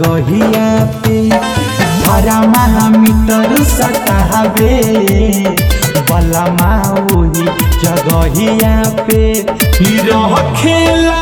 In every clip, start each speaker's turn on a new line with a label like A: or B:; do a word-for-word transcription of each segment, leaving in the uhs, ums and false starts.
A: जगहिया पे भरमा मीटर सटावे बलमा वही जगहिया पे रखेला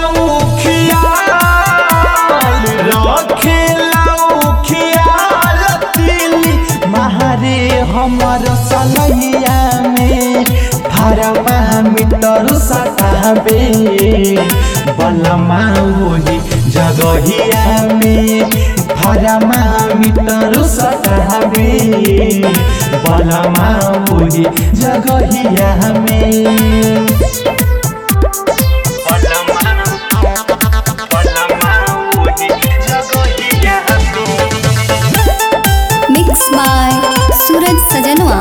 A: उखियाल रखेला उखियाल तिली महारे हमर सलहिया में भरमा मीटर सटावे बलमा वही जगहिया में भरमा मीटर सटावे बलमा वही जगहिया में
B: मिक्स बाय सूरज सजनवा।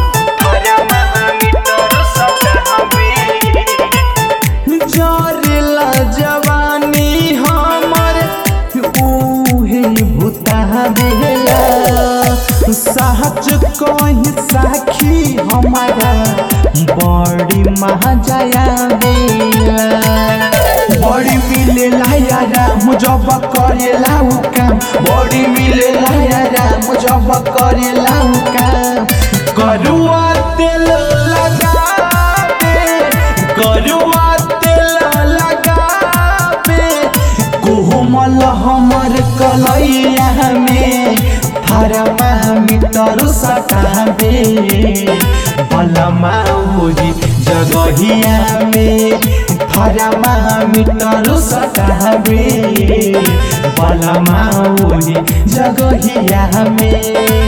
A: जरेला जवानी हमर उहे भूता देला सहज कहीं साखी हमारा बड़ी महाजया देला बड़ी मिलेला यारा मुजब करेला काम बड़ी मिलेला यारा मुजब करेला काम करुआ तेल लगावे करुआ तेल लगावे कोमल हमर कलैया में भरमा मीटर सटावे बलमा वही जगहिया में भरमा मीटर सटावे बलमा वही जगहिया में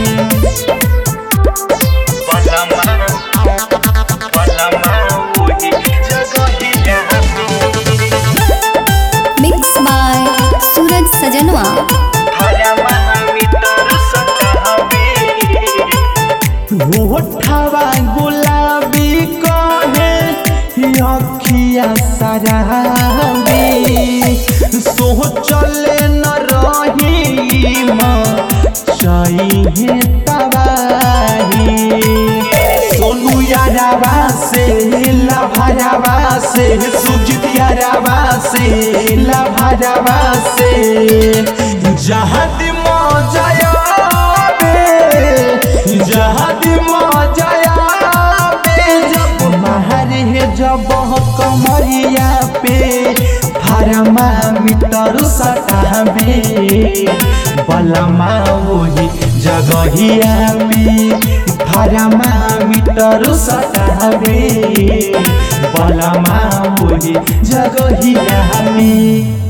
B: मिक्स बाय सूरज सजनवा।
A: होठवा गुलाबी कहे अखिया सराबी सोचले न रही चाहिए तबाही सोनू यारावा से लाभारावा से सुजित यारावा से लाभारावा से जहद मौजया जहद मौजया जब महरे जब कमरिया पे भरमा मीटर सटावे बलमा वही जगहिया में भरमा मीटर सटावे बलमा वही जगहिया में।